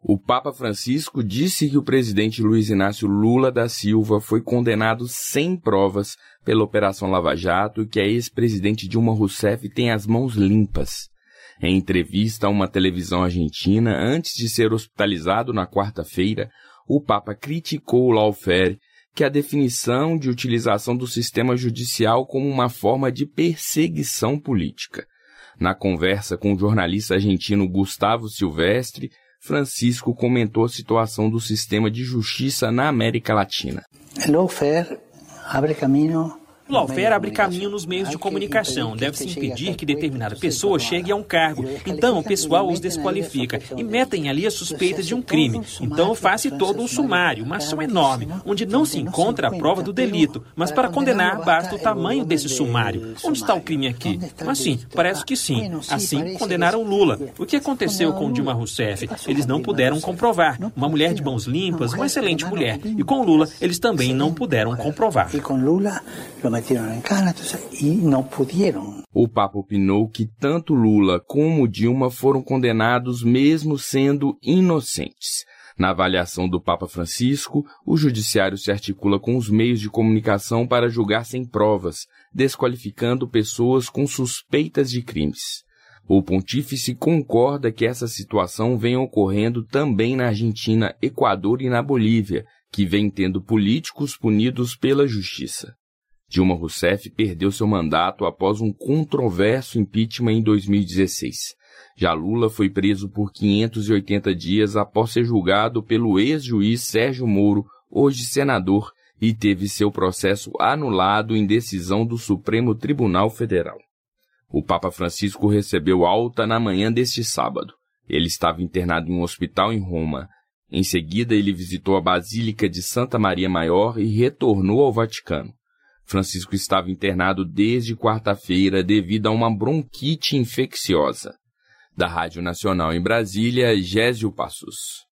O Papa Francisco disse que o presidente Luiz Inácio Lula da Silva foi condenado sem provas pela Operação Lava Jato e que a ex-presidente Dilma Rousseff tem as mãos limpas. Em entrevista a uma televisão argentina, antes de ser hospitalizado na quarta-feira, o Papa criticou o lawfare, que é a definição de utilização do sistema judicial como uma forma de perseguição política. Na conversa com o jornalista argentino Gustavo Silvestre, Francisco comentou a situação do sistema de justiça na América Latina. O lawfare abre caminho O lawfare abre caminho nos meios de comunicação. Deve-se impedir que determinada pessoa chegue a um cargo. Então, o pessoal os desqualifica e metem ali a suspeita de um crime. Então, faz-se todo um sumário, uma ação enorme, onde não se encontra a prova do delito. Mas para condenar, basta o tamanho desse sumário. Onde está o crime aqui? Mas sim, parece que sim. Assim, condenaram Lula. O que aconteceu com Dilma Rousseff? Eles não puderam comprovar. Uma mulher de mãos limpas, uma excelente mulher. E com Lula, eles também não puderam comprovar. E com Lula, meteram em cana e não puderam. O Papa opinou que tanto Lula como Dilma foram condenados mesmo sendo inocentes. Na avaliação do Papa Francisco, o judiciário se articula com os meios de comunicação para julgar sem provas, desqualificando pessoas com suspeitas de crimes. O pontífice concorda que essa situação vem ocorrendo também na Argentina, Equador e na Bolívia, que vem tendo políticos punidos pela justiça. Dilma Rousseff perdeu seu mandato após um controverso impeachment em 2016. Já Lula foi preso por 580 dias após ser julgado pelo ex-juiz Sérgio Moro, hoje senador, e teve seu processo anulado em decisão do Supremo Tribunal Federal. O Papa Francisco recebeu alta na manhã deste sábado. Ele estava internado em um hospital em Roma. Em seguida, ele visitou a Basílica de Santa Maria Maior e retornou ao Vaticano. Francisco estava internado desde quarta-feira devido a uma bronquite infecciosa. Da Rádio Nacional em Brasília, Gésio Passos.